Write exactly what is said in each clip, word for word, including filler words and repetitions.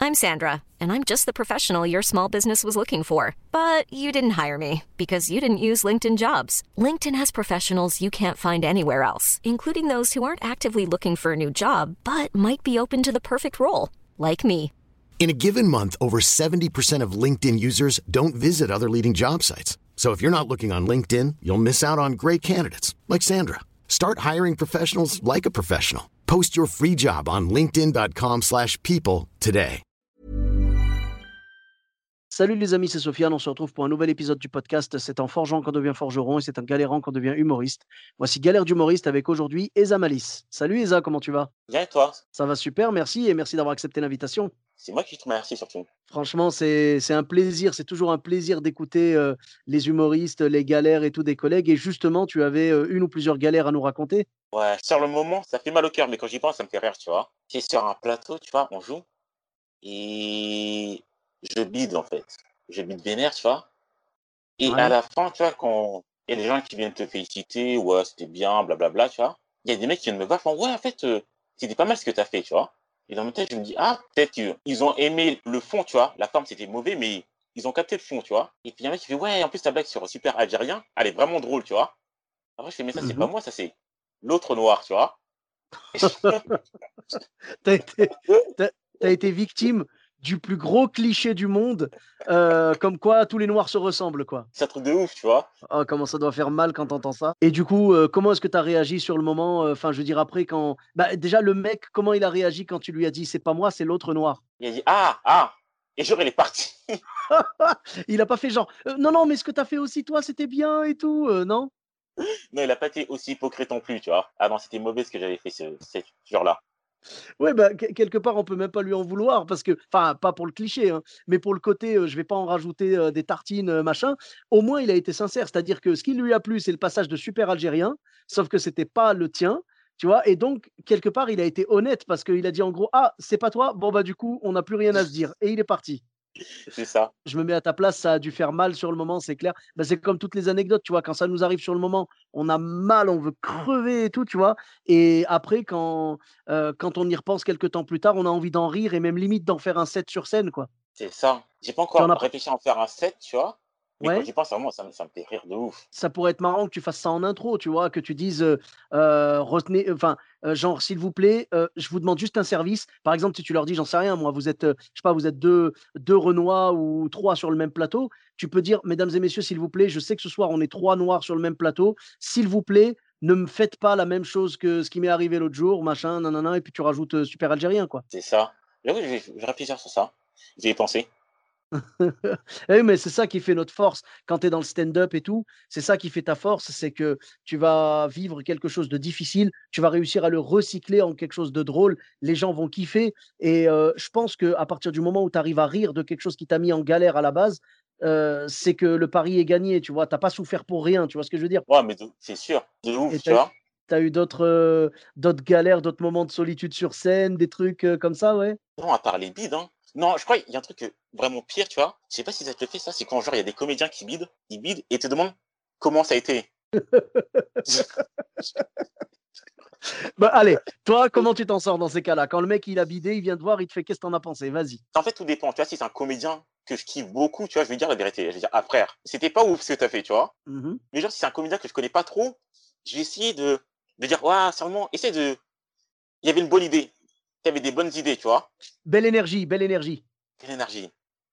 I'm Sandra, and I'm just the professional your small business was looking for. But you didn't hire me because you didn't use LinkedIn Jobs. LinkedIn has professionals you can't find anywhere else, including those who aren't actively looking for a new job, but might be open to the perfect role, like me. In a given month, over seventy percent of LinkedIn users don't visit other leading job sites. So if you're not looking on LinkedIn, you'll miss out on great candidates like Sandra. Start hiring professionals like a professional. Post your free job on linkedin.com slash people today. Salut les amis, c'est Sofiane, on se retrouve pour un nouvel épisode du podcast. C'est en forgeant qu'on devient forgeron et c'est en galérant qu'on devient humoriste. Voici Galère d'humoriste avec aujourd'hui Eza Malice. Salut Eza, comment tu vas? Bien et toi? Ça va super, merci et merci d'avoir accepté l'invitation. C'est moi qui te remercie surtout. Franchement, c'est c'est un plaisir, c'est toujours un plaisir d'écouter euh, les humoristes, les galères et tout des collègues. Et justement, tu avais euh, une ou plusieurs galères à nous raconter. Ouais, sur le moment, ça fait mal au cœur, mais quand j'y pense, ça me fait rire, tu vois. C'est sur un plateau, tu vois, on joue et je bide en fait. Je bide vénère, tu vois. Et Ouais. à la fin, tu vois, quand il y a des gens qui viennent te féliciter, ouais, c'était bien, blablabla, tu vois. Il y a des mecs qui viennent me voir, font, ouais, en fait, euh, c'était pas mal ce que t'as fait, tu vois. Et dans ma tête, je me dis, ah, peut-être qu'ils ont aimé le fond, tu vois. La forme, c'était mauvais, mais ils ont capté le fond, tu vois. Et puis il y a un mec qui fait, ouais, en plus, ta blague sur Super Algérien, elle est vraiment drôle, tu vois. Après, je fais, mais ça, c'est pas Mhm. moi, ça, c'est l'autre noir, tu vois. T'as été, t'as, t'as été victime du plus gros cliché du monde, euh, comme quoi tous les noirs se ressemblent, quoi. C'est un truc de ouf, tu vois. Oh, comment ça doit faire mal quand t'entends ça. Et du coup, euh, comment est-ce que tu as réagi sur le moment? euh, Enfin, je veux dire, après, quand. Bah, déjà, le mec, comment il a réagi quand tu lui as dit c'est pas moi, c'est l'autre noir? Il a dit, ah, ah. Et genre, il est parti. Il a pas fait genre euh, non, non, mais ce que tu as fait aussi, toi, c'était bien et tout, euh, non? Non, il a pas été aussi hypocrite non plus, tu vois. Ah non, c'était mauvais ce que j'avais fait ce, ce jour-là. Ouais, bah, que- quelque part, on peut même pas lui en vouloir parce que, enfin, pas pour le cliché, hein, mais pour le côté, euh, je vais pas en rajouter euh, des tartines, euh, machin. Au moins, il a été sincère, c'est-à-dire que ce qui lui a plu, c'est le passage de super algérien, sauf que c'était pas le tien, tu vois. Et donc, quelque part, il a été honnête parce qu'il a dit en gros, ah, c'est pas toi, bon bah du coup, on n'a plus rien à se dire, et il est parti. C'est ça. Je me mets à ta place, ça a dû faire mal sur le moment, c'est clair. Bah, c'est comme toutes les anecdotes, tu vois, quand ça nous arrive sur le moment, on a mal, on veut crever et tout, tu vois. Et après, quand, euh, quand on y repense quelques temps plus tard, on a envie d'en rire et même limite d'en faire un set sur scène, quoi. C'est ça. J'ai pas Tu en encore as pas. réfléchi à en faire un set, tu vois. Mais quand Ouais, j'y pense, vraiment, ça me, ça me fait rire de ouf. ça pourrait être marrant que tu fasses ça en intro, tu vois, que tu dises, euh, euh, retenez, enfin, euh, genre, s'il vous plaît, euh, je vous demande juste un service. Par exemple, si tu leur dis, j'en sais rien, moi, vous êtes, euh, je sais pas, vous êtes deux, deux Renois ou trois sur le même plateau, tu peux dire, mesdames et messieurs, s'il vous plaît, je sais que ce soir, on est trois Noirs sur le même plateau, s'il vous plaît, ne me faites pas la même chose que ce qui m'est arrivé l'autre jour, machin, nanana, et puis tu rajoutes euh, super algérien, quoi. C'est ça. J'avoue, je vais, je vais réfléchir sur ça. J'y ai pensé. Eh oui, mais c'est ça qui fait notre force quand tu es dans le stand-up et tout. C'est ça qui fait ta force, c'est que tu vas vivre quelque chose de difficile, tu vas réussir à le recycler en quelque chose de drôle, les gens vont kiffer. Et euh, je pense qu'à partir du moment où tu arrives à rire de quelque chose qui t'a mis en galère à la base, euh, c'est que le pari est gagné, tu vois. T'as pas souffert pour rien, tu vois ce que je veux dire? Ouais, mais de- c'est sûr. De ouf, Et tu tu vois. as eu d'autres euh, d'autres galères, d'autres moments de solitude sur scène, des trucs euh, comme ça, ouais. Non, à part les bides, hein. Non, je crois qu'il y a un truc euh, vraiment pire, tu vois. Je sais pas si ça te le fait, ça. C'est quand, genre, il y a des comédiens qui bident, ils bident et te demandent comment ça a été. Bah, allez, toi, comment tu t'en sors dans ces cas-là? Quand le mec il a bidé, il vient te voir, il te fait qu'est-ce que t'en as pensé? Vas-y. En fait, tout dépend. Tu vois, si c'est un comédien que je kiffe beaucoup, tu vois, je vais dire la vérité. Je vais dire, ah frère, c'était pas ouf ce que t'as fait, tu vois. Mhm. Mais genre, si c'est un comédien que je connais pas trop, je vais essayer de, de dire, ouais, seulement, essaie de. Il y avait une bonne idée. Il y avait des bonnes idées, tu vois. Belle énergie, belle énergie. Quelle énergie.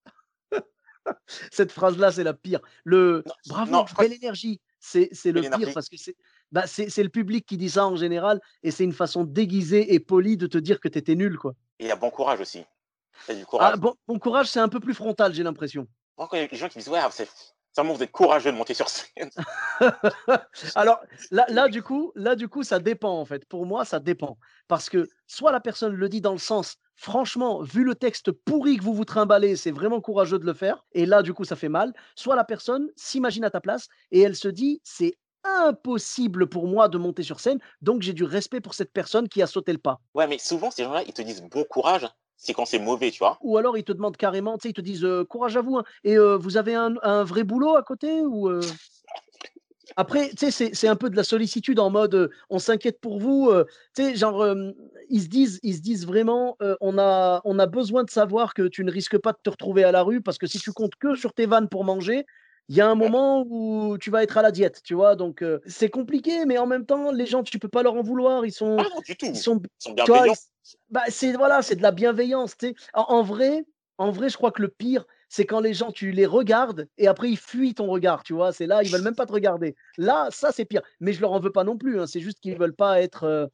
Cette phrase-là, c'est la pire. Le Non, non, bravo, je crois que belle énergie, c'est c'est le quelle pire énergie. parce que c'est bah, c'est c'est le public qui dit ça en général et c'est une façon déguisée et polie de te dire que tu étais nul, quoi. Et il y a bon courage aussi. Il y a du Ah courage. bon, bon courage, c'est un peu plus frontal, j'ai l'impression. Moi, quand il y a des gens qui me disent, ouais, c'est seulement vous êtes courageux de monter sur scène. Alors là, là, du coup, là, du coup, ça dépend en fait. Pour moi, ça dépend. Parce que soit la personne le dit dans le sens, franchement, vu le texte pourri que vous vous trimballez, c'est vraiment courageux de le faire. Et là, du coup, ça fait mal. Soit la personne s'imagine à ta place et elle se dit, c'est impossible pour moi de monter sur scène, donc j'ai du respect pour cette personne qui a sauté le pas. Ouais, mais souvent, ces gens-là, ils te disent bon courage, c'est quand c'est mauvais, tu vois. Ou alors ils te demandent carrément, tu sais, ils te disent euh, courage à vous, hein. Et euh, vous avez un, un vrai boulot à côté ou euh, Après, tu sais, c'est c'est un peu de la sollicitude en mode, heu, on s'inquiète pour vous, heu, tu sais, genre, hem, ils se disent ils se disent vraiment, heu: «On a on a besoin de savoir que tu ne risques pas de te retrouver à la rue parce que si tu comptes que sur tes vannes pour manger, il y a un Ouais. moment où tu vas être à la diète», tu vois? Donc heu, c'est compliqué, mais en même temps, les gens, tu peux pas leur en vouloir. Ils sont Ah non, du ils tout. sont Ils sont tu vois? Ils bienveillants. bah, c'est voilà, c'est de la bienveillance, tu sais? En en vrai en vrai, je crois que le pire, c'est quand les gens, tu les regardes et après ils fuient ton regard, tu vois? C'est là, ils veulent même pas te regarder. Là, ça, c'est pire. Mais je leur en veux pas non plus, hein. C'est juste qu'ils veulent pas être, heu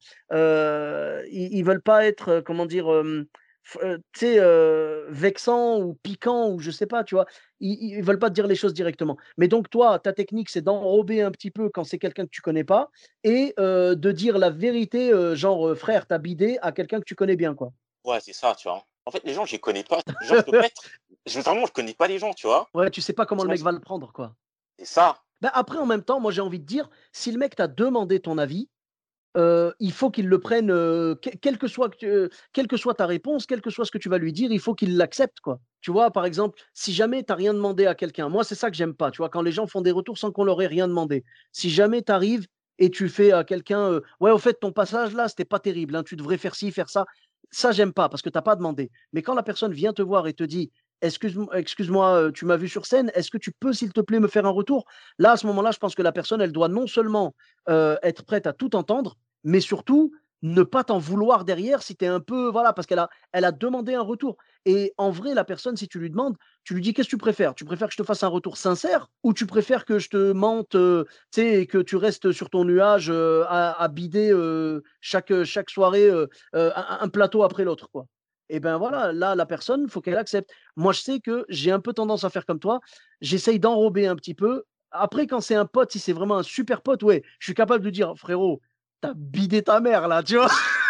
heu, ils ils veulent pas être, heu, comment dire? Hem, f heu, tu sais, heu, vexants ou piquants ou je sais pas, tu vois? Ils ils ils veulent pas te dire les choses directement. Mais donc toi, ta technique, c'est d'enrober un petit peu quand c'est quelqu'un que tu connais pas et heu, de dire la vérité, heu, genre, heu: «Frère, tu as bidé» à quelqu'un que tu connais bien, quoi. Ouais, c'est ça, tu vois? En fait, les gens, je les connais pas. Genre, je peux pas être je vraiment, je connais pas les gens, tu vois? Ouais, tu sais pas comment le mec J'imagine va le prendre, quoi. c'est ça. Bah, après, en même temps, moi, j'ai envie de dire, si le mec t'a demandé ton avis, heu, il faut qu'il le prenne, heu, que quelle que soit que quelle que soit ta réponse, quel que soit ce que tu vas lui dire, il faut qu'il l'accepte, quoi. Tu vois? Par exemple, si jamais tu as rien demandé à quelqu'un, moi, c'est ça que j'aime pas, tu vois? Quand les gens font des retours sans qu'on leur ait rien demandé. Si jamais tu arrives et tu fais à quelqu'un, heu: «Ouais, au fait, ton passage là, c'était pas terrible, hein, tu devrais faire ci, faire ça». Ça, j'aime pas parce que tu as pas demandé. Mais quand la personne vient te voir et te dit: «Excuse m excuse-moi, heu, tu m'as vu sur scène, est-ce que tu peux, s'il te plaît, me faire un retour?» Là, à ce moment-là, je pense que la personne, elle doit non seulement, heu, être prête à tout entendre, mais surtout, ne pas t'en vouloir derrière si tu es un peu voilà, parce qu'elle a elle a demandé un retour et en vrai, la personne, si tu lui demandes, tu lui dis: «Qu'est-ce que tu préfères? Tu préfères que je te fasse un retour sincère ou tu préfères que je te mente, heu, tu sais et que tu restes sur ton nuage, heu, à à bider, heu, chaque, chaque soirée, heu heu, un un plateau après l'autre, quoi?» Et ben, voilà, là, la personne, faut qu'elle accepte. Moi, je sais que j'ai un peu tendance à faire comme toi, j'essaye d'enrober un petit peu. Après, quand c'est un pote, si c'est vraiment un super pote, ouais, je suis capable de dire: «Frérot, t'as bidé ta mère là», tu vois?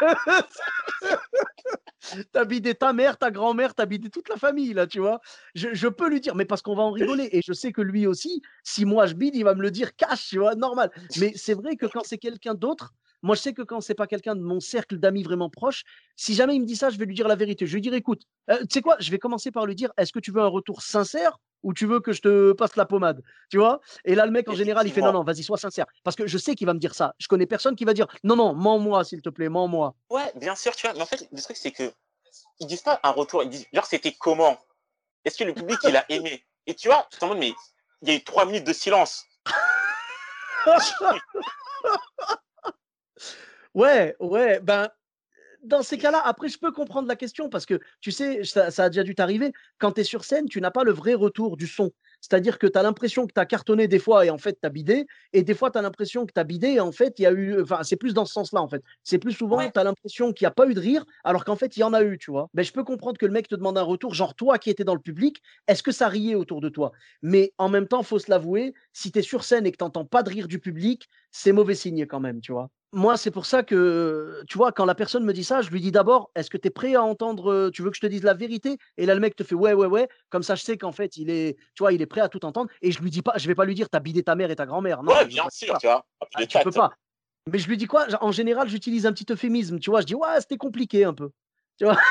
T'as bidé ta mère, ta grand-mère, t'as bidé toute la famille là, tu vois? Je je peux lui dire, mais parce qu'on va en rigoler et je sais que lui aussi, si moi je bide, il va me le dire cash, tu vois? Normal. Mais c'est vrai que quand c'est quelqu'un d'autre, moi je sais que quand c'est pas quelqu'un de mon cercle d'amis vraiment proche, si jamais il me dit ça, je vais lui dire la vérité. Je vais lui dire: «Écoute, heu, tu sais quoi? Je vais commencer par lui dire: "Est-ce que tu veux un retour sincère ou tu veux que je te passe la pommade?"» Tu vois? Et là, le mec en général, il fait: «Non, Effectivement. non, vas-y, sois sincère». Parce que je sais qu'il va me dire ça. Je connais personne qui va dire: «Non, non, mens-moi s'il te plaît, mens-moi». Ouais, bien sûr, tu vois? Mais en fait, le truc, c'est que ils disent pas un retour, ils disent genre: «C'était comment? Est-ce que le public, il a aimé?» Et tu vois? Tu es en mode: «Mais il y a eu trois minutes de silence». Ouais, ouais, ben, dans ces cas-là, après, je peux comprendre la question parce que, tu sais, ça ça a déjà dû t'arriver. Quand tu es sur scène, tu n'as pas le vrai retour du son. C'est-à-dire que tu as l'impression que tu as cartonné des fois et en fait, tu as bidé et des fois, tu as l'impression que tu as bidé et en fait, il y a eu enfin, c'est plus dans ce sens-là, en fait. C'est plus souvent, Ouais, tu as l'impression qu'il y a pas eu de rire alors qu'en fait, il y en a eu, tu vois? Ben, je peux comprendre que le mec te demande un retour, genre toi qui étais dans le public, est-ce que ça riait autour de toi? Mais en même temps, faut se l'avouer, si tu es sur scène et que tu entends pas de rire du public, c'est mauvais signe quand même, tu vois? Moi, c'est pour ça que, tu vois, quand la personne me dit ça, je lui dis d'abord: «Est-ce que tu es prêt à entendre, heu, tu veux que je te dise la vérité?» Et là, le mec te fait: «Ouais, ouais, ouais». Comme ça, je sais qu'en fait, il est, tu vois, il est prêt à tout entendre et je lui dis pas je vais pas lui dire: «Tu as bidé ta mère et ta grand-mère». Non, ouais, je veux bien pas dire sûr, ça. tu vois? Un peu Ah, de tu peux tact. pas. Mais je lui dis quoi? En général, j'utilise un petit euphémisme, tu vois? Je dis: «Ouais, c'était compliqué un peu». Tu vois?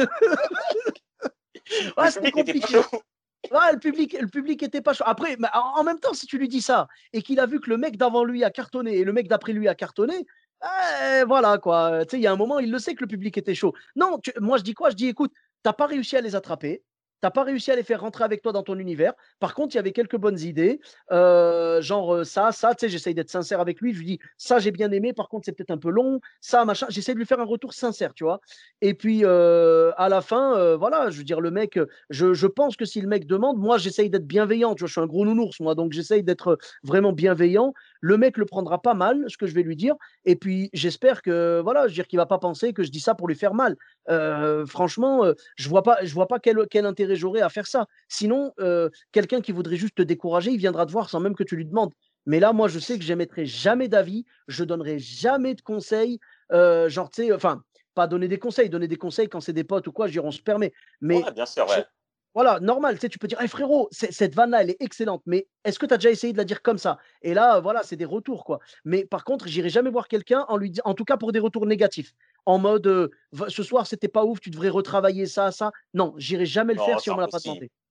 Le «Ouais, c'était public n'était pas chaud. compliqué». Ouais, le public le public était pas chaud. Après, mais en en même temps, si tu lui dis ça et qu'il a vu que le mec d'avant lui a cartonné et le mec d'après lui a cartonné, eh voilà quoi, tu sais, il y a un moment, il le sait que le public était chaud. Non, tu moi je dis quoi? Je dis: «Écoute, tu as pas réussi à les attraper, tu as pas réussi à les faire rentrer avec toi dans ton univers. Par contre, il y avait quelques bonnes idées, heu, genre, heu, ça, ça», tu sais, j'essaye d'être sincère avec lui. Je lui dis: «Ça, j'ai bien aimé, par contre, c'est peut-être un peu long, ça, machin». J'essaie de lui faire un retour sincère, tu vois? Et puis, heu, à la fin, heu, voilà, je veux dire le mec, je je pense que si le mec demande, moi j'essaye d'être bienveillant, tu vois? Je suis un gros nounours moi, donc j'essaye d'être vraiment bienveillant. Le mec le prendra pas mal, ce que je vais lui dire et puis j'espère que voilà, je veux dire qu'il va pas penser que je dis ça pour lui faire mal. Heu, franchement, heu, je vois pas je vois pas quel quel intérêt j'aurais à faire ça. Sinon, heu, quelqu'un qui voudrait juste te décourager, il viendra te voir sans même que tu lui demandes. Mais là, moi, je sais que j'émettrai jamais d'avis, je donnerai jamais de conseils, heu, genre, tu sais, enfin, pas donner des conseils, donner des conseils quand c'est des potes ou quoi, je veux dire, on se permet. Mais Ouais, bien sûr, je ouais. voilà, normal, tu sais, tu peux dire: «Hey frérot, c cette vanne-là, elle est excellente, mais est-ce que tu as déjà essayé de la dire comme ça?» Et là, voilà, c'est des retours, quoi. Mais par contre, j'irai jamais voir quelqu'un en lui di en tout cas pour des retours négatifs. En mode, heu: «Va ce soir, c'était pas ouf, tu devrais retravailler ça, ça». Non, j'irai jamais le faire Non, si c'est on me l'a pas impossible. demandé.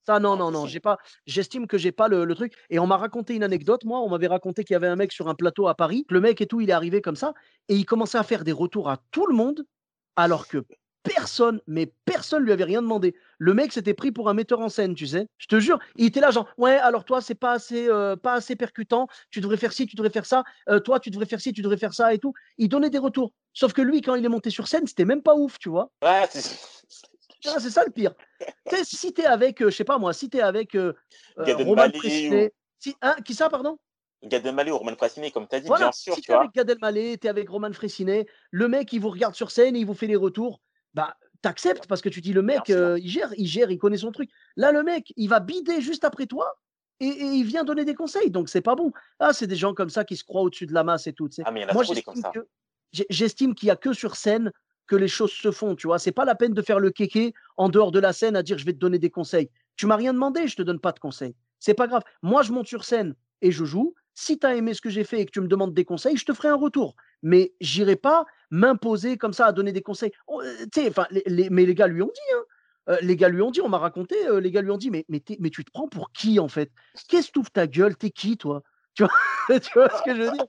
Ça, non, non, non, j'ai Impossible. pas, j'estime que j'ai pas le, le truc. Et on m'a raconté une anecdote, moi, on m'avait raconté qu'il y avait un mec sur un plateau à Paris. Le mec et tout, il est arrivé comme ça et il commençait à faire des retours à tout le monde alors que personne, mais personne lui avait rien demandé. Le mec s'était pris pour un metteur en scène, tu sais. Je te jure, il était là genre, ouais, alors toi, c'est pas assez, euh, pas assez percutant. Tu devrais faire ci, tu devrais faire ça. Euh, toi, tu devrais faire ci, tu devrais faire ça et tout. Il donnait des retours. Sauf que lui, quand il est monté sur scène, c'était même pas ouf, tu vois. Ouais, c'est Ah, c'est ça le pire. Tu sais, si t'es avec, euh, je sais pas moi, si t'es avec euh, euh, Gad Roman Elmaleh ou Frécinet, si, hein, qui ça, pardon? Gad Elmaleh ou Roman Frasinet, comme tu as dit, bien Voilà, sûr, si tu t'es avec vois. Gad Elmaleh, t'es avec Roman Frécinet, le mec, il vous regarde sur scène, il vous fait les retours, bah, t'acceptes parce que tu dis, le Bien mec, sûr. euh, il gère, il gère, il connaît son truc. Là, le mec, il va bider juste après toi et, et il vient donner des conseils, donc c'est pas bon. Ah, c'est des gens comme ça qui se croient au-dessus de la masse et tout, tu sais. Ah, mais il y en a Moi, trop des comme j'estime ça. que, j'ai- j'estime qu'il y a que sur scène que les choses se font, tu vois. C'est pas la peine de faire le kéké en dehors de la scène à dire, je vais te donner des conseils. Tu m'as rien demandé, je te donne pas de conseils. C'est pas grave. Moi, je monte sur scène et je joue. Si tu as aimé ce que j'ai fait et que tu me demandes des conseils, je te ferai un retour. Mais j'irai pas m'imposer comme ça à donner des conseils. Oh, euh, tu sais, enfin, les, les- mais les gars lui ont dit, hein. Euh, les gars lui ont dit, on m'a raconté, euh, les gars lui ont dit, mais, mais, t'es- mais tu te prends pour qui en fait? Qu'est-ce que tu ouvres ta gueule? T'es qui toi? Tu vois, tu vois ce que je veux dire?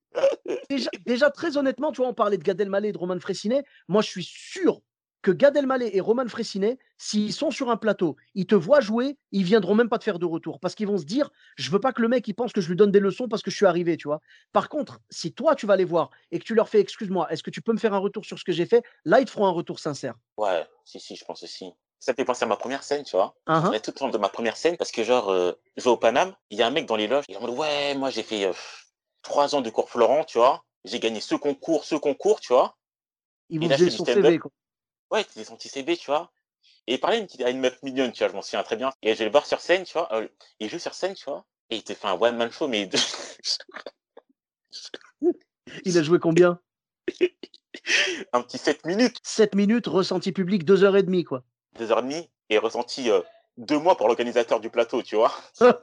Déjà, déjà, très honnêtement, tu vois, on parlait de Gad Elmaleh et de Roman Frécinet. Moi, je suis sûr que Gad Elmaleh et Roman Frécinet, s'ils sont sur un plateau, ils te voient jouer, ils viendront même pas te faire de retour parce qu'ils vont se dire, je veux pas que le mec il pense que je lui donne des leçons parce que je suis arrivé, tu vois. Par contre, si toi tu vas les voir et que tu leur fais, excuse-moi, est-ce que tu peux me faire un retour sur ce que j'ai fait? Là, ils te feront un retour sincère. Ouais, si, si, je pense aussi. Ça me fait penser à ma première scène, tu vois. Je me Hein, hein. souviens tout le temps de ma première scène parce que, genre, euh, je vais au Paname, il y a un mec dans les loges, il est en mode, ouais, moi j'ai fait euh, trois ans de cours Florent, tu vois. J'ai gagné ce concours, ce concours, tu vois. Ils Et vous là, je faisaient fais du son stand-up. C V, quoi. Ouais, c'était son petit C V, tu vois. Et il parlait à une, petite- à une meuf mignonne, tu vois, je m'en souviens très bien. Et je vais le voir sur scène, tu vois. euh, il joue sur scène, tu vois. Et il te fait un one-man show, mais de- Il a joué combien? un petit sept minutes, Sept minutes, ressenti public, deux heures et demie, quoi. deux heures et demie, et ressenti euh, deux mois pour l'organisateur du plateau, tu vois.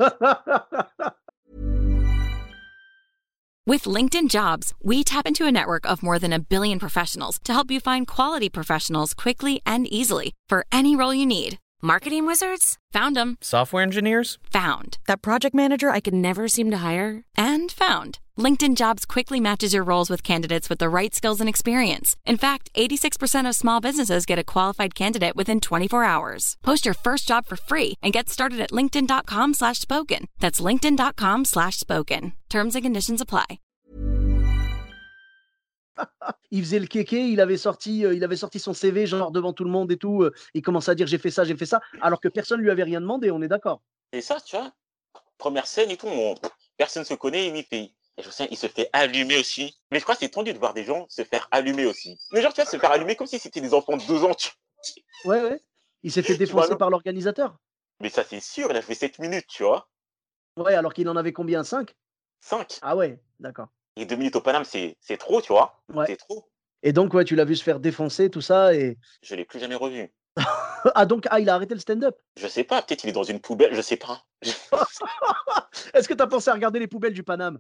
With LinkedIn Jobs, we tap into a network of more than a billion professionals to help you find quality professionals quickly and easily for any role you need. Marketing wizards? Found them. Software engineers? Found. That project manager I could never seem to hire? And found. LinkedIn Jobs quickly matches your roles with candidates with the right skills and experience. In fact, eighty-six percent of small businesses get a qualified candidate within twenty-four hours. Post your first job for free and get started at linkedin.com slash spoken. That's linkedin.com slash spoken. Terms and conditions apply. Il faisait le kéké, il avait sorti, euh, il avait sorti son C V genre devant tout le monde et tout. Euh, il commençait à dire j'ai fait ça, j'ai fait ça, alors que personne lui avait rien demandé. On est d'accord. Et ça, tu vois, première scène et tout, on- personne se connaît, il fait. Et je sais, il se fait allumer aussi. Mais je crois que c'est tendu de voir des gens se faire allumer aussi. Mais genre, tu vois, se faire allumer comme si c'était des enfants de deux ans, tu, Ouais, ouais. Il s'est fait tu vois, défoncer non. par l'organisateur. Mais ça, c'est sûr, il a fait sept minutes, tu vois. Ouais, alors qu'il en avait combien? Cinq? Cinq. Ah ouais, d'accord. Et deux minutes au Paname, c'est c'est trop, tu vois. Ouais. C'est trop. Et donc, ouais, tu l'as vu se faire défoncer, tout ça. Et... Je l'ai plus jamais revu. Ah, donc, ah, il a arrêté le stand-up. Je sais pas, peut-être il est dans une poubelle, je sais pas. Est-ce que tu as pensé à regarder les poubelles du Paname?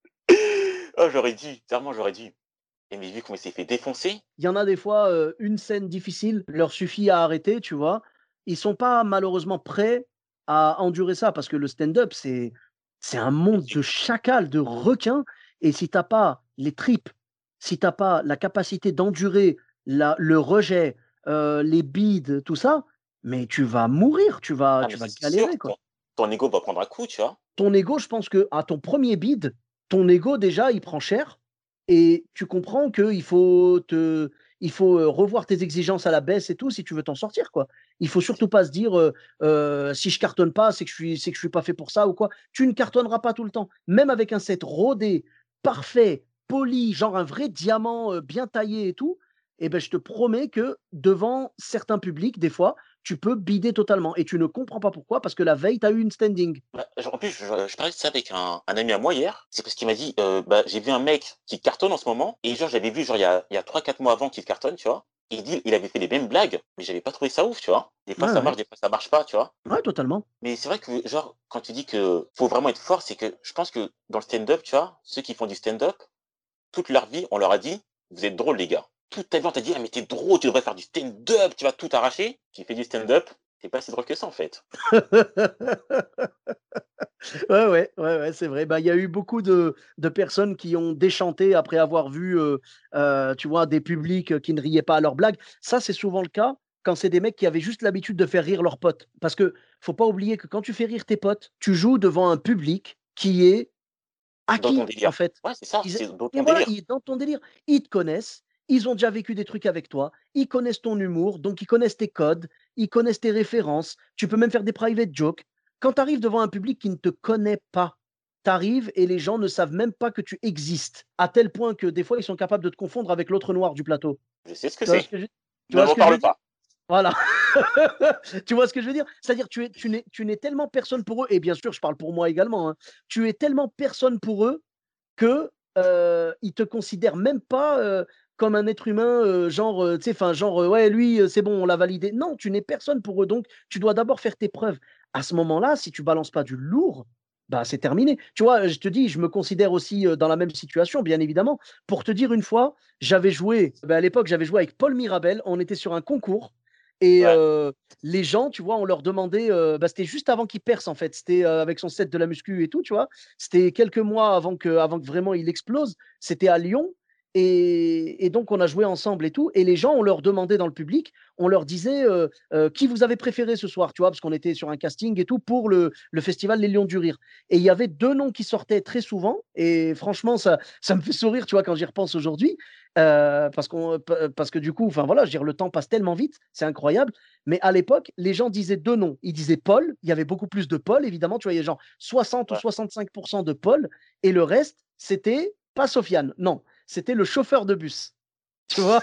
Oh, j'aurais dû, clairement, j'aurais dû. Et mais vu comment il s'est fait défoncer, Il y en a des fois, euh, une scène difficile leur suffit à arrêter, tu vois. Ils sont pas malheureusement prêts à endurer ça parce que le stand-up, c'est c'est un monde de chacal, de requins. Et si t'as pas les tripes, si t'as pas la capacité d'endurer la- le rejet, euh, les bides, tout ça, mais tu vas mourir, tu vas, ah, tu mais vas c'est sûr, galérer, quoi. ton, ton ego va prendre un coup, tu vois. Ton ego, je pense que à ton premier bid, ton ego déjà, il prend cher et tu comprends qu'il faut te, il faut euh, revoir tes exigences à la baisse et tout si tu veux t'en sortir, quoi. Il faut surtout pas se dire euh, euh, si je cartonne pas, c'est que je suis, c'est que je suis pas fait pour ça ou quoi. Tu ne cartonneras pas tout le temps, même avec un set rodé, parfait, poli, genre un vrai diamant euh, bien taillé et tout. Et ben, je te promets que devant certains publics, des fois, tu peux bider totalement et tu ne comprends pas pourquoi parce que la veille, tu as eu une standing. Bah, genre, en plus, je, je parlais de ça avec un, un ami à moi hier. C'est parce qu'il m'a dit, euh, bah, j'ai vu un mec qui cartonne en ce moment. Et genre, j'avais vu, genre, il y a, il y a trois quatre mois avant qu'il cartonne, tu vois. Et il dit, il avait fait les mêmes blagues, mais j'avais pas trouvé ça ouf, tu vois. Des fois, Ouais, ça ouais. marche, des fois, ça marche pas, tu vois. Ouais, totalement. Mais c'est vrai que, genre, quand tu dis que faut vraiment être fort, c'est que je pense que dans le stand-up, tu vois, ceux qui font du stand-up, toute leur vie, on leur a dit, vous êtes drôles, les gars. Toute ta vie, on t'a dit, ah, mais t'es drôle, tu devrais faire du stand-up, tu vas tout arracher. Tu fais du stand-up, C'est pas si drôle que ça, en fait. Ouais, ouais, ouais, ouais, c'est vrai. Bah, il y a eu beaucoup de de personnes qui ont déchanté après avoir vu, heu heu, tu vois, des publics, heu, qui ne riaient pas à leurs blagues. Ça, c'est souvent le cas quand c'est des mecs qui avaient juste l'habitude de faire rire leurs potes. Parce que faut pas oublier que quand tu fais rire tes potes, tu joues devant un public qui est Dans ton acquis, en délire. fait. Ouais, c'est ça, Ils c'est dans et ton voilà, délire. ils dans ton délire. Ils te connaissent, ils ont déjà vécu des trucs avec toi, ils connaissent ton humour, donc ils connaissent tes codes, ils connaissent tes références. Tu peux même faire des private jokes. Quand tu arrives devant un public qui ne te connaît pas, tu arrives et les gens ne savent même pas que tu existes, à tel point que des fois, ils sont capables de te confondre avec l'autre noir du plateau. Je sais ce que Tu vois c'est. ce que je tu Ne vois ce m'en que je veux parle dire? pas. Voilà. Tu vois ce que je veux dire? C'est-à-dire tu es tu n'es tu n'es tellement personne pour eux et bien sûr, je parle pour moi également, hein. Tu es tellement personne pour eux que, heu, ils te considèrent même pas, heu, comme un être humain, heu, genre, heu, tu sais, enfin, genre, heu, ouais, lui, heu, c'est bon, on l'a validé. Non, tu n'es personne pour eux, donc tu dois d'abord faire tes preuves. À ce moment-là, si tu balances pas du lourd, bah, c'est terminé. Tu vois, je te dis, je me considère aussi, heu, dans la même situation, bien évidemment. Pour te dire, une fois, j'avais joué, bah, à l'époque, j'avais joué avec Paul Mirabel, on était sur un concours et Ouais. heu, les gens, tu vois, on leur demandait, heu, bah, c'était juste avant qu'il perce, en fait. C'était, heu, avec son set de la muscu et tout, tu vois? C'était quelques mois avant que avant que vraiment il explose. C'était à Lyon et et donc on a joué ensemble et tout et les gens, on leur demandait dans le public, on leur disait, heu heu: «Qui vous avez préféré ce soir?» tu vois? Parce qu'on était sur un casting et tout pour le le festival Les Lions du Rire et il y avait deux noms qui sortaient très souvent et franchement ça ça me fait sourire, tu vois, quand j'y repense aujourd'hui, heu, parce qu'on p parce que du coup, enfin voilà, je veux dire le temps passe tellement vite, c'est incroyable. Mais à l'époque, les gens disaient deux noms. Ils disaient Paul, il y avait beaucoup plus de Paul évidemment, tu vois? Il y a genre soixante ou Ouais. soixante-cinq de Paul et le reste, c'était pas Sofiane, non, c'était le chauffeur de bus, tu vois?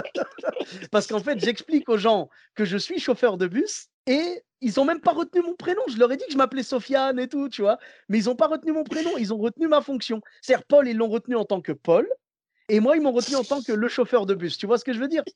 Parce qu'en fait, j'explique aux gens que je suis chauffeur de bus et ils ont même pas retenu mon prénom. Je leur ai dit que je m'appelais Sofiane et tout, tu vois? Mais ils ont pas retenu mon prénom, ils ont retenu ma fonction. C'est-à-dire Paul, ils l'ont retenu en tant que Paul et moi, ils m'ont retenu en tant que le chauffeur de bus. Tu vois ce que je veux dire?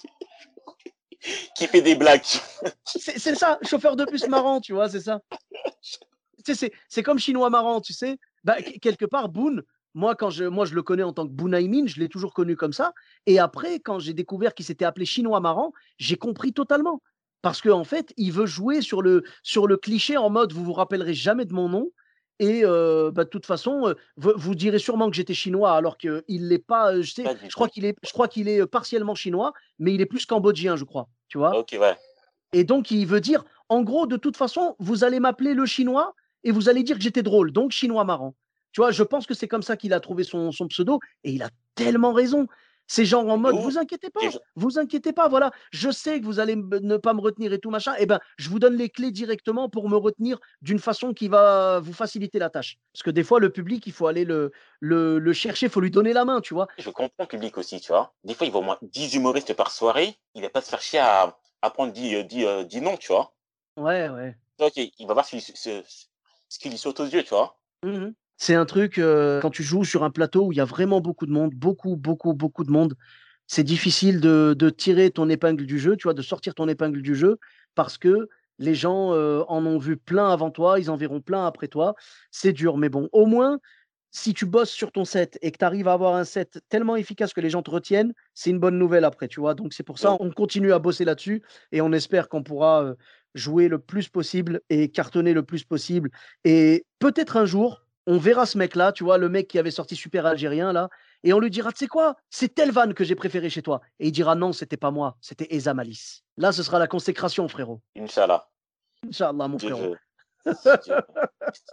Qui fait des blagues. C'est c'est ça, chauffeur de bus marrant, tu vois? C'est ça. Tu sais, c'est c'est comme chinois marrant, tu sais? Bah, qu quelque part, Boun, moi, quand je moi, je le connais en tant que Bounaimin, je l'ai toujours connu comme ça et après, quand j'ai découvert qu'il s'était appelé chinois marrant, j'ai compris totalement. Parce qu'en fait, il veut jouer sur le sur le cliché en mode: «Vous vous rappellerez jamais de mon nom et heu, bah, de toute façon, heu, vous vous direz sûrement que j'étais chinois», alors qu'il l'est pas, heu, je sais Pas du je crois tout. qu'il est je crois qu'il est, heu, partiellement chinois, mais il est plus cambodgien, je crois, tu vois? Ok, ouais. Et donc il veut dire, en gros, de toute façon, vous allez m'appeler le chinois et vous allez dire que j'étais drôle, donc chinois marrant. Tu vois? Je pense que c'est comme ça qu'il a trouvé son son pseudo et il a tellement raison. C'est genre en Mais de mode: ouf. «Vous inquiétez Les pas, gens- vous inquiétez pas, voilà, je sais que vous allez me ne pas me retenir et tout machin, et ben, je vous donne les clés directement pour me retenir d'une façon qui va vous faciliter la tâche». Parce que des fois, le public, il faut aller le le le chercher, il faut lui donner la main, tu vois? Je comprends le public aussi, tu vois. Des fois, il voit au moins dix humoristes par soirée. Il va pas se faire chier à, à prendre dix, euh, dix, euh, dix noms, tu vois. Ouais, ouais. Ok, il va voir ce, qui lui- ce, ce qui lui saute aux yeux, tu vois. Mmh. C'est un truc, heu, quand tu joues sur un plateau où il y a vraiment beaucoup de monde, beaucoup, beaucoup, beaucoup de monde, c'est difficile de de tirer ton épingle du jeu, tu vois? De sortir ton épingle du jeu parce que les gens, heu, en ont vu plein avant toi, ils en verront plein après toi. C'est dur, mais bon, au moins, si tu bosses sur ton set et que tu arrives à avoir un set tellement efficace que les gens te retiennent, c'est une bonne nouvelle après, tu vois? Donc c'est pour De ça, ouf. on continue à bosser là-dessus et on espère qu'on pourra, heu, jouer le plus possible et cartonner le plus possible et peut-être un jour, on verra ce mec-là, tu vois? Le mec qui avait sorti Super Algérien là et on lui dira: «Tu sais quoi? C'est telle vanne que j'ai préférée chez toi» et il dira: «Non, c'était pas moi, c'était Eza Malice». Là, ce sera la consécration frérot. Inch'Allah. Inch'Allah mon Dieu frérot. veut. Si Dieu veut.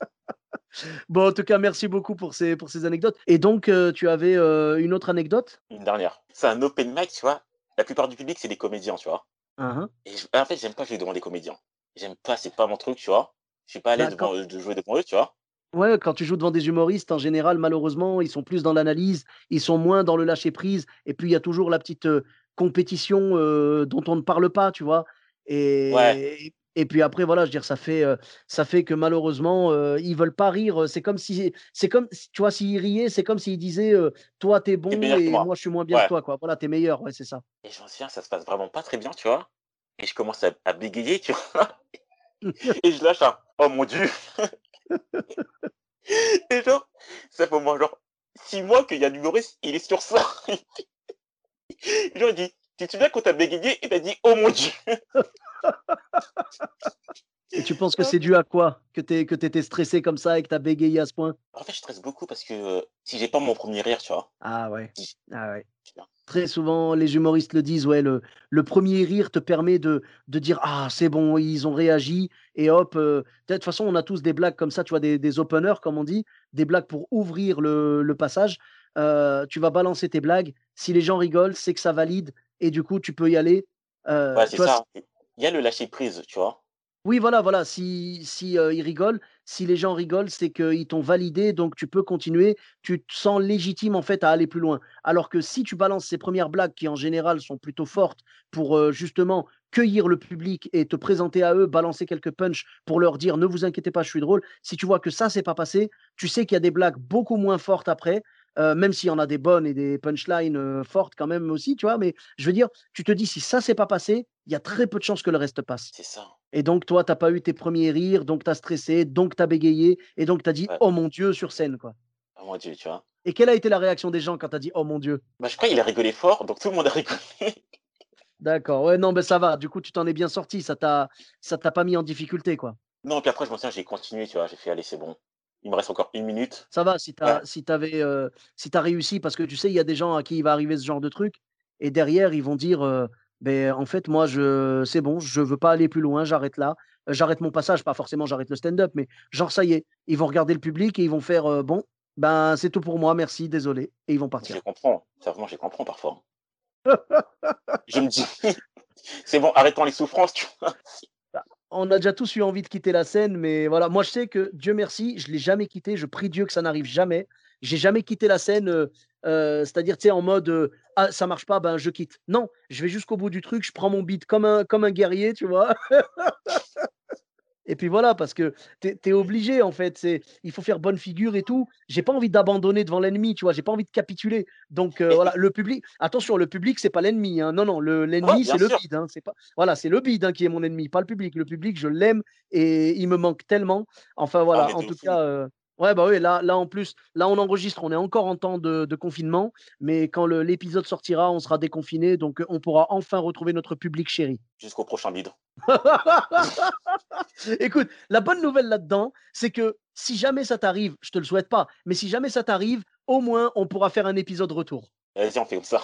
Bon, en tout cas, merci beaucoup pour ces pour ces anecdotes et donc heu, tu avais, heu, une autre anecdote? Une dernière. C'est un open mic, tu vois. La plupart du public, c'est des comédiens, tu vois. Hein, hein. Et je- en fait, j'aime pas jouer devant des comédiens. J'aime pas, c'est pas mon truc, tu vois. Je suis pas à l'aise Bah, quand devant eux- de jouer devant eux, tu vois. ouais, quand tu joues devant des humoristes, en général, malheureusement, ils sont plus dans l'analyse, ils sont moins dans le lâcher prise et puis il y a toujours la petite, heu, compétition, heu, dont on ne parle pas, tu vois? Ouais, Et et puis après, voilà, je veux dire, ça fait, heu, ça fait que malheureusement, heu, ils veulent pas rire, c'est comme si c'est comme si tu vois, s'ils riaient, c'est comme s'ils disaient, heu: «Toi, tu es t'es bon meilleur que et moi. moi, je suis moins bien que Ouais. toi», quoi. Voilà, tu es meilleur, ouais, c'est ça. Et j'en souviens, ça se passe vraiment pas très bien, tu vois. Et je commence à, à bégayer, tu vois. Et je lâche un oh mon Dieu. Et genre, ça fait au moins genre six mois qu'il y a l'humoriste, il est sur ça. Et genre, il dit, tu te souviens quand t'as bégayé et t'as dit oh mon Dieu. tu penses que c'est dû à quoi que tu que étais stressé comme ça et que tu as bégayé à ce point? En fait, je stresse beaucoup parce que euh, si j'ai pas mon premier rire, tu vois. Ah ouais, si- ah ouais. tu vois. Très souvent, les humoristes le disent, ouais, le, le premier rire te permet de, de dire ah, c'est bon, ils ont réagi, et hop. euh, de toute façon, on a tous des blagues comme ça, tu vois, des, des openers, comme on dit, des blagues pour ouvrir le, le passage. Euh, tu vas balancer tes blagues. Si les gens rigolent, c'est que ça valide, et du coup, tu peux y aller. Ouais, Euh, c'est tu vois, ça. Il y a le lâcher prise, tu vois. oui, voilà, voilà. Si, si euh, ils rigolent, si les gens rigolent, c'est qu'ils t'ont validé, donc tu peux continuer. Tu te sens légitime en fait à aller plus loin. Alors que si tu balances ces premières blagues qui en général sont plutôt fortes pour euh, justement cueillir le public et te présenter à eux, balancer quelques punchs pour leur dire ne vous inquiétez pas, je suis drôle. Si tu vois que ça c'est pas passé, tu sais qu'il y a des blagues beaucoup moins fortes après. euh, même s'il y en a des bonnes et des punchlines euh, fortes quand même aussi, tu vois, mais je veux dire, tu te dis si ça c'est pas passé, il y a très peu de chances que le reste passe. C'est ça. Et donc, toi, tu as pas eu tes premiers rires, donc tu as stressé, donc tu as bégayé, et donc tu as dit Ouais. oh mon Dieu sur scène, quoi. Oh mon Dieu, tu vois. Et quelle a été la réaction des gens quand tu as dit oh mon Dieu? Bah, je crois qu'il a rigolé fort, donc tout le monde a rigolé. D'accord, ouais, non, ben ça va. Du coup, tu t'en es bien sorti, ça t'a ça t'a pas mis en difficulté, quoi. Non, puis après, je m'en souviens, j'ai continué, tu vois. J'ai fait, allez, c'est bon. Il me reste encore une minute. Ça va si tu Ouais, as si t'avais, euh, si t'as réussi, parce que tu sais, il y a des gens à qui il va arriver ce genre de truc, et derrière, ils vont dire euh, ben, en fait, moi, je c'est bon, je veux pas aller plus loin, j'arrête là. Euh, J'arrête mon passage, pas forcément j'arrête le stand-up, mais genre, ça y est, ils vont regarder le public et ils vont faire euh, bon, ben c'est tout pour moi, merci, désolé, et ils vont je partir. les comprends. Ça, vraiment, je les comprends parfois. Je me dis, c'est bon, arrêtons les souffrances, tu vois. On a déjà tous eu envie de quitter la scène, mais voilà, moi je sais que Dieu merci, je l'ai jamais quitté. Je prie Dieu que ça n'arrive jamais. J'ai jamais quitté la scène, euh, euh, c'est-à-dire tu sais en mode euh, ah ça marche pas, ben je quitte. Non, je vais jusqu'au bout du truc, je prends mon beat comme un comme un guerrier, tu vois. Et puis voilà, parce que tu es obligé en fait, c'est il faut faire bonne figure et tout. J'ai pas envie d'abandonner devant l'ennemi, tu vois? J'ai pas envie de capituler. Donc heu, Mais, voilà, le public attention, le public, c'est pas l'ennemi, hein. Non, non, le ouais, l'ennemi, bien c'est le sûr. bide, hein. C'est pas voilà, c'est le bide, hein, qui est mon ennemi, pas le public. Le public, je l'aime et il me manque tellement. Enfin Ah, voilà, mais en de tout fou. cas, heu, ouais, bah, oui, là là en plus, là on enregistre, on est encore en temps de de confinement, mais quand le l'épisode sortira, on sera déconfinés, donc heu, on pourra enfin retrouver notre public chéri. Jusqu'au prochain bide. Écoute, la bonne nouvelle là-dedans, c'est que si jamais ça t'arrive, je te le souhaite pas, mais si jamais ça t'arrive, au moins on pourra faire un épisode retour. Vas-y, on fait comme ça.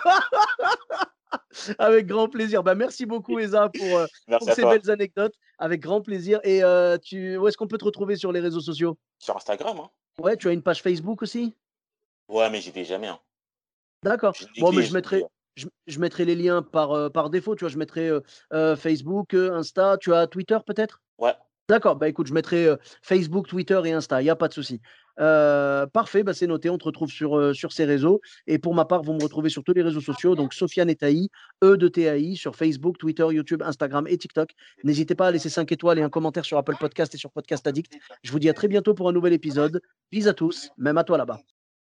Avec grand plaisir. Bah, merci beaucoup Eza pour, euh, Merci pour à ces toi. belles anecdotes. Avec grand plaisir. Et euh, tu, où est-ce qu'on peut te retrouver sur les réseaux sociaux? Sur Instagram, hein. Ouais, tu as une page Facebook aussi? Ouais, mais j'y vais jamais, hein. D'accord. Je Bon, mais je néglige. mettrai, je, je mettrai les liens par, euh, par défaut. Tu vois, je mettrai euh, euh, Facebook, euh, Insta. Tu as Twitter peut-être? Ouais, D'accord, bah écoute, je mettrai euh, Facebook, Twitter et Insta, il n'y a pas de souci. Euh, parfait, bah c'est noté, on te retrouve sur, euh, sur ces réseaux. Et pour ma part, vous me retrouvez sur tous les réseaux sociaux, donc Sofiane et Taï, E de T A I, sur Facebook, Twitter, YouTube, Instagram et TikTok. N'hésitez pas à laisser cinq étoiles et un commentaire sur Apple Podcast et sur Podcast Addict. Je vous dis à très bientôt pour un nouvel épisode. Bis à tous, même à toi là-bas.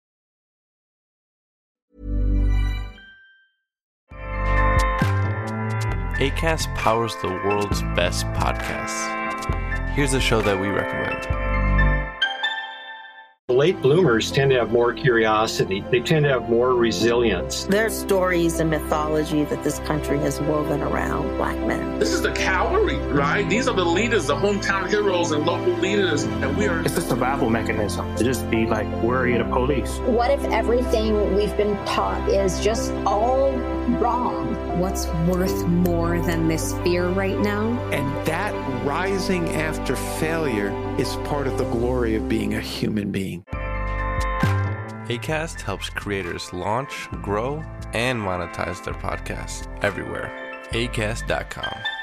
Acast powers the world's best podcasts. Here's a show that we recommend. Late bloomers tend to have more curiosity. They tend to have more resilience. There's stories and mythology that this country has woven around Black men. This is the cavalry, right? These are the leaders, the hometown heroes and local leaders, and we are... It's a survival mechanism to just be like worried of the police. What if everything we've been taught is just all wrong? What's worth more than this fear right now? And that rising after failure is part of the glory of being a human being. Acast helps creators launch, grow, and monetize their podcasts everywhere. acast dot com.